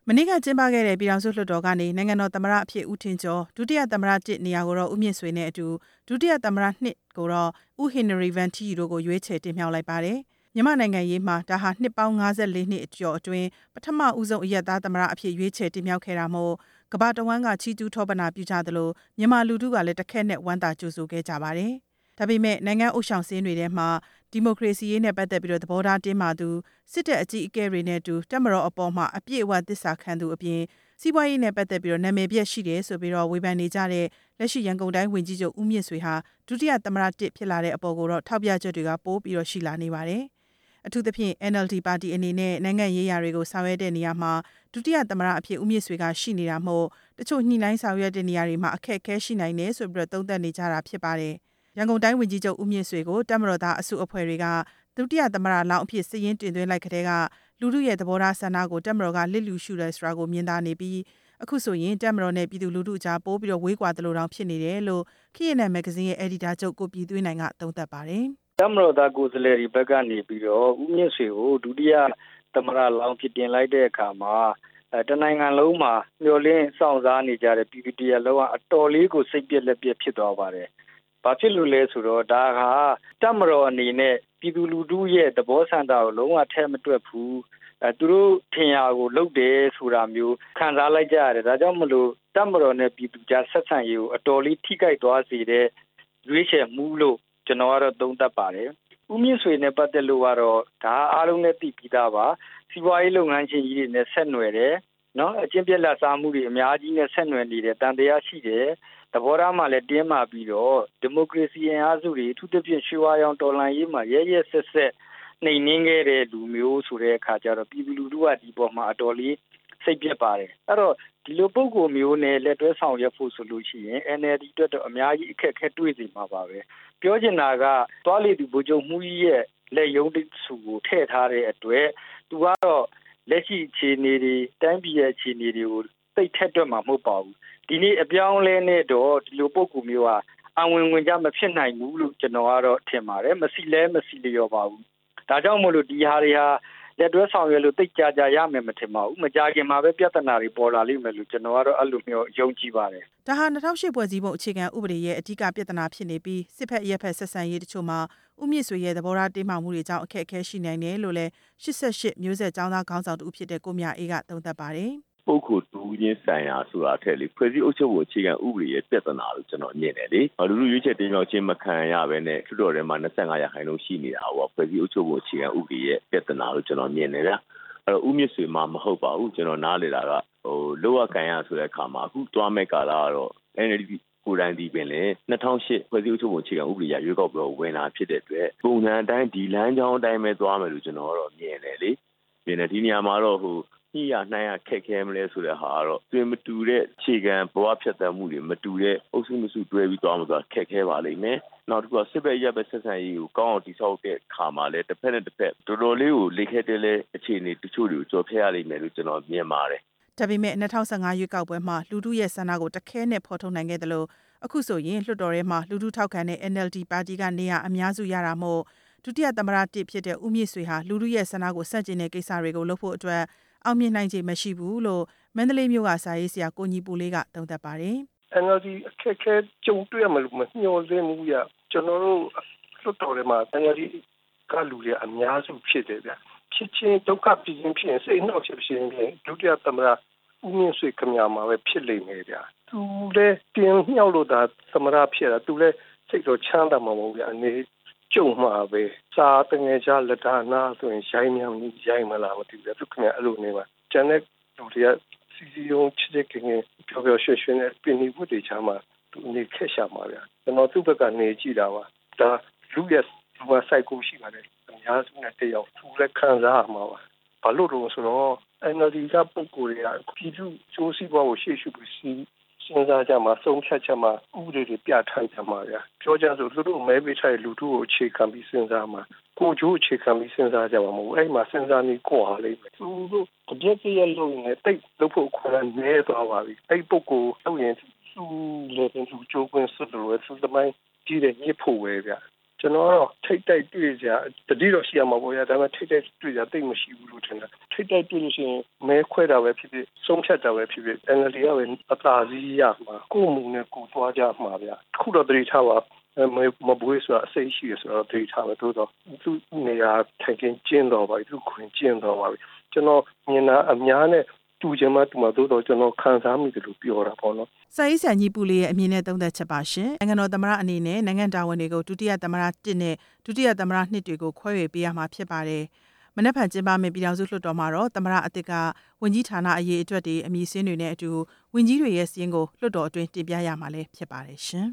မနေ့ကကျင်းပခဲ့တဲ့ပြည်ထောင်စုလွှတ်တော်ကနေနိုင်ငံတော်သမ္မတအဖြစ်ဦးထင်ကျော်ဒုတိယသမ္မတ1နေရာကိုတော့ဦးမြင့်ဆွေနဲ့အတူဒုတိယသမ္မတ2ကိုတော့ဦးဟင်နရီဗန်ထီတို့ကိုရွေးချယ်တင်မြှောက်လိုက်ပါတယ်။မြန်မာနိုင်ငံရေးမှာဒါဟာနှစ်ပေါင်း54နှစ်အကျော်အတွင်းပထမဦးဆုံးအရက်သားသမ္မတအဖြစ်ရွေးချယ်တင်မြှောက်ခဲ့တာမို့ကမ္ဘာတဝန်းကချီးကျူးထောပနာပြုကြသလိုမြန်မာလူထုကလည်းတစ်ခက်နဲ့ဝမ်းသာကြိုဆိုခဲ့ကြပါတယ်။ဒါပေမဲ့နိုင်ငံအုပ်ဆောင်စည်းတွေထဲမှာဒီမိုကရေစီရေးနဲ့ပတ်သက်ပြီးတော့သဘောထားတင်းမာသူစစ်တပ်အကြီးအကဲတွေနဲ့တူတပ်မတော်အပေါ်မှာအပြည့်အဝသစ္စာခံသူအပြင်စီးပွားရေးနဲ့ပတ်သက်ပြီးတော့နာမည်ပြက်ရှိတယ်ဆိုပြီးတော့ဝေဖန်နေကြတဲ့လက်ရှိရန်ကုန်တိုင်းဝန်ကြီးချုပ်ဦးမြင့်ဆွေဟာဒုတိယသမ္မတ1ဖြစ်လာတဲ့အပေါ်ကိုတော့ထောက်ပြချက်တွေကပိုပြီးတော့ရှိလာနေပါတယ်။အထူးသဖြင့် NLD ပါတီအနေနဲ့နိုင်ငံရေးရာတွေကိုဆောင်ရွက်တဲ့နေရာမှာဒုတိယသမ္မတအဖြစ်ဦးမြင့်ဆွေကရှိနေတာမို့တချို့ညှိနှိုင်းဆောင်ရွက်တဲ့နေရာတွေမှာအခက်အခဲရှိနိုင်တယ်ဆိုပြီးတော့သုံးသပ်နေကြတာဖြစ်ပါတယ်။ရန်ကုန်တိုင်းဝန်ကြီးချုပ်ဦးမြင့်ဆွေကိုတပ်မတော်သားအစုအဖွဲ့တွေကဒုတိယသမ္မတလောင်းအဖြစ်စည်ရင်းတင်သွင်းလိုက်တဲ့ကလူထုရဲ့သဘောထားဆန္ဒကိုတပ်မတော်ကလစ်လျူရှုတယ်ဆိုတာကိုမြင်သာနေပြီးအခုဆိုရင်တပ်မတော်နဲ့ပြည်သူလူထုအကြားပိုးပြီးတော့ဝေးကွာသလိုတောင်ဖြစ်နေတယ်လို့ခေတ်နဲ့မဂ္ဂဇင်းရဲ့အယ်ဒီတာချုပ်ကိုပြည်သွင်းနိုင်ကသုံးသပ်ပါတယ်။တပ်မတော်သားကိုယ်စားလှယ်တွေဘက်ကနေပြီးတော့ဦးမြင့်ဆွေကိုဒုတိယသမ္မတလောင်းဖြစ်တင်လိုက်တဲ့အခါမှာတနိုင်ငံလုံးမှာမျှော်လင့်စောင့်စားနေကြတဲ့ပြည်သူတရက်လုံးကအတော်လေးကိုစိတ်ပြက်လက်ပြက်ဖြစ်သွားပါတယ်။ဘာဖြစ်လို့လဲဆိုတော့ဒါကတပ်မတော်အနေနဲ့ပြည်သူလူထုရဲ့သဘောဆန္ဒကိုလုံးဝထဲမတွက်ဘူးသူတို့ထင်ရကိုလုပ်တယ်ဆိုတာမျိုးခံစားလိုက်ကြရတယ်ဒါကြောင့်မလို့တပ်မတော်နဲ့ပြည်သူကြားဆက်ဆံရေးကိုအတော်လေးထိခိုက်သွားစေတဲ့ရွေးချယ်မှုလို့ကျွန်တော်ကတော့သုံးသပ်ပါတယ်ဦးမြင့်ဆွေနဲ့ပတ်သက်လို့ကတော့ဒါအားလုံးနဲ့သိပြီးသားပါစီးပွားရေးလုပ်ငန်းရှင်ကြီးတွေနဲ့ဆက်နွယ်တယ်နော်အကျင့်ပြက်လက်စားမှုတွေအများကြီးနဲ့ဆက်နွယ်နေတယ်တန်တရားရှိတယ်သဘောထားမှလည်းတင်းမာပြီးတော့ဒီမိုကရေစီအင်အားစုတွေအထူးသဖြင့်ရွှေဝါရောင်တော်လှန်ရေးမှာရဲရဲဆက်ဆက်နှိမ်နင်းခဲ့တဲ့လူမျိုးဆိုတဲ့အခါကျတော့ပြည်သူလူထုကဒီပေါ်မှာအတော်လေးစိတ်ပြက်ပါတယ်အဲ့တော့ဒီလိုပုံကိုမျိုးနဲ့လက်တွဲဆောင်ရွက်ဖို့ဆိုလို့ရှိရင် NLD အတွက်တော့အများကြီးအခက်အခဲတွေ့စေမှာပါပဲပြောချင်တာကတွားလေသူဗိုလ်ချုပ်မှုကြီးရဲ့လက်ယုံတစုကိုထည့်ထားတဲ့အတွက်သူကတော့လက်ရှိအခြေအနေတွေတိုင်းပြည်ရဲ့အခြေအနေတွေကိုသိထက်တွက်မှာမဟုတ်ပါဘူးဒီနေ့အပြောင်းလဲနဲ့တော့ဒီလိုပုံကူမျိုးဟာအဝင်ဝင်ကြမဖြစ်နိုင်ဘူးလို့ကျွန်တော်ကတော့ထင်ပါတယ်မစီလဲမစီလျော်ပါဘူးဒါကြောင့်မို့လို့ဒီဟာတွေဟာလက်တွဲဆောင်ရွက်လို့သိကြကြရမယ်မထင်ပါဘူးမကြခင်မှာပဲပြဿနာတွေပေါ်လာလိမ့်မယ်လို့ကျွန်တော်ကတော့အဲ့လိုမျိုးယုံကြည်ပါတယ်ဒါဟာ2008ဖွဲ့စည်းပုံအခြေခံဥပဒေရဲ့အဓိကပြဿနာဖြစ်နေပြီးစစ်ဖက်ရက်ဖက်ဆက်ဆံရေးတချို့မှာဦးမြင့်ဆွေရဲ့သဘောထားတင်းမာမှုတွေကြောင့်အခက်အခဲရှိနိုင်တယ်လို့လည်း88မျိုးဆက်ကျောင်းသားခေါင်းဆောင်တူဖြစ်တဲ့ကိုမြအေးကသုံးသပ်ပါတယ်ပုဂ္ဂိုလ်တူချင်းဆိုင်ရာဆိုတာထက်လေဖွဲ့စည်းအုပ်ချုပ်ဖို့အခြေခံဥပဒေရဲ့ပြဿနာလို့ကျွန်တော်မြင်တယ်လေလူလူရွေးချယ်တင်မြှောက်ခြင်းမခံရဘဲနဲ့လွှတ်တော်ထဲမှာ25%ရှိနေတာဟောဖွဲ့စည်းအုပ်ချုပ်ဖို့အခြေခံဥပဒေရဲ့ပြဿနာလို့ကျွန်တော်မြင်တယ်ဗျအဲ့တော့ဦးမြင့်ဆွေမှာမဟုတ်ပါဘူးကျွန်တော်နားလေတာကလောကကန်ရဆိုတဲ့အခါမှာအခုတွားမဲ့ကာလကတော့ NLD ကိုယ်တိုင်ဒီပင်လေ2008ဖွဲ့စည်းအုပ်ချုပ်ပုံအခြေခံဥပဒေရရွေးကောက်ပြီးတော့ဝင်လာဖြစ်တဲ့အတွက်ပုံစံအတိုင်းဒီလမ်းကြောင်းအတိုင်းပဲသွားမယ်လို့ကျွန်တော်တော့မြင်တယ်လေမြင်တယ်ဒီနေရာမှာတော့ညှိရနှိုင်းရခက်ခဲမလဲဆိုတဲ့ဟာကတော့တွင်မတူတဲ့ခြေခံဘဝဖြတ်သန်းမှုတွေမတူတဲ့အုပ်စုမစုတွဲပြီးသွားမှဆိုတာခက်ခဲပါလိမ့်မယ်နောက်တစ်ခုကစစ်ဘက်ရပ်ဘက်ဆက်ဆံရေးကိုကောင်းအောင်တည်ဆောက်တဲ့အခါမှာလည်းတစ်ဖက်နဲ့တစ်ဖက်တော်တော်လေးကိုလိခဲ့တဲ့လေအခြေအနေတချို့တွေကိုကြော်ဖြတ်ရလိမ့်မယ်လို့ကျွန်တော်မြင်ပါတယ်ဒါပေမဲ့2015ရွေးကောက်ပွဲမှာလူထုရဲ့ဆန္ဒကိုတခဲနဲ့ဖော်ထုတ်နိုင်ခဲ့တယ်လို့အခုဆိုရင်လွှတ်တော်ထဲမှာလူထုထောက်ခံတဲ့ NLD ပါတီကနေရအများစုရတာမို့ဒုတိယသမ္မတ1ဖြစ်တဲ့ဦးမြင့်ဆွေဟာလူထုရဲ့ဆန္ဒကိုဆန့်ကျင်တဲ့ကိစ္စတွေကိုလုပ်ဖို့အတွက်အောင်မြင်နိုင်ခြေမရှိဘူးလို့မန္တလေးမြို့ကစာရေးဆရာကိုညီပူလေးကသုံးသပ်ပါတယ် NLD အခက်အခဲကြုံတွေ့ရမှာလို့မမျှော်လင့်ဘူးဗျကျွန်တော်တို့လွှတ်တော်ထဲမှာ NLD ကလူတွေအများစုဖြစ်တယ်ဗျဖြစ်ချင်းဒုက္ခဖြစ်ချင်းဖြစ်ရင်စိတ်နှောက်ဖြစ်ဖြစ်ဒုတိယသမ္မတဦးမြင့်ဆွေခင်ဗျာမှာပဲဖြစ်လိမ့်မယ်ဗျသူလည်းတင်မြောက်လို့ဒါသမ္မတဖြစ်တာသူလည်းစိတ်တော့ချမ်းသာမှာမဟုတ်ဗျအနေကြုံမှာပဲစာတငယ်ချလက်ဒါနာဆိုရင်ရိုင်းမြောင်ကြီးရိုင်းမလားမသိဘူးသူခင်ဗျအဲ့လိုနေပါကျန်တဲ့လူတွေကစီစီယုံချစ်ခင်ပျော်ပျော်ရွှင်ရွှင်နဲ့ပြင်နေဖို့တေချာမှာသူနေခက်ရှာမှာဗျကျွန်တော်သူ့ဘက်ကနေကြည့်တာပါဒါလူရဲ့လူမဆိုင်ကိုရှိပါတယ်အများစုနဲ့တယောက်သူလည်းခံစားရမှာပါဘာလို့လို့ဆိုတော့ NLD ကပုံကိုယ်တွေကပြည်သူစိုးစီးပွားကိုရှေ့ရှုပြီးစဉ်းစားကြမှာဆုံးဖြတ်ချက်မှာဥပဒေတွေပြဋ္ဌာန်းကြမှာဗျာပြောကြဆိုသူတို့မဲပေးထားတဲ့လူထုကိုအခြေခံပြီးစဉ်းစားမှာကိုကျိုးအခြေခံပြီးစဉ်းစားကြမှာမဟုတ်အဲ့မှာစဉ်းစားနေကိုဟာလိမ့်မယ်သူတို့တပြည့်ပြည့်လုံးနဲ့တိတ်လုပ်ဖို့ခွင့်နဲသွားပါပြီအဲ့ပုဂ္ဂိုလ်တော့ရင်သူလည်းသူကြိုးကွင်းစွတ်လို့သူသမိုင်းကြီးတဲ့ညစ်ဖို့ပဲဗျာကျွန်တော်တော့ထိတ်တိုက်တွေ့ကြတတိတော့ရှိရမှာပေါ့ဗျာဒါပေမဲ့ထိတ်တိုက်တွေ့ကြတိတ်မရှိဘူးလို့ထင်တယ်ထိတ်တိုက်တွေ့လို့ရှိရင်မဲခွဲတာပဲဖြစ်ဖြစ်ဆုံးဖြတ်တာပဲဖြစ်ဖြစ် NLD ကပဲအသာစီးရမှာကိုယ်မူနဲ့ကိုယ်သွားကြမှာဗျာခုတော့တတိထားပါမဘွေးဆိုတာအစိတ်ရှိရဆိုတော့တတိထားပဲသို့တော့သူ့နေရာထိုင်ခင်းကျင်းတော့ပါပြီသူခွင်ကျင်းတော့ပါပြီကျွန်တော်မြင်တာအများနဲ့တူချင်မှတူမှသို့တော့ကျွန်တော်ခံစားမိတယ်လို့ပြောတာပေါ့နော်စာရေးဆရာကြီးပူလေးရဲ့အမြင်နဲ့သုံးသပ်ချက်ပါရှင်နိုင်ငံတော်သမ္မတအနေနဲ့နိုင်ငံတာဝန်တွေကိုဒုတိယသမ္မတ1နဲ့ဒုတိယသမ္မတ2တွေကိုခွဲဝေပေးရမှာဖြစ်ပါတယ်မနက်ဖြန်ကျင်းပမယ့်ပြည်ထောင်စုလွှတ်တော်မှာတော့သမ္မတအသစ်ကဝန်ကြီးဌာနအရေးအတွက်တွေအမည်စင်းတွေနဲ့အတူဝန်ကြီးတွေရဲ့စည်းရင်းကိုလွှတ်တော်အတွင်းတင်ပြရမှာလည်းဖြစ်ပါတယ်ရှင်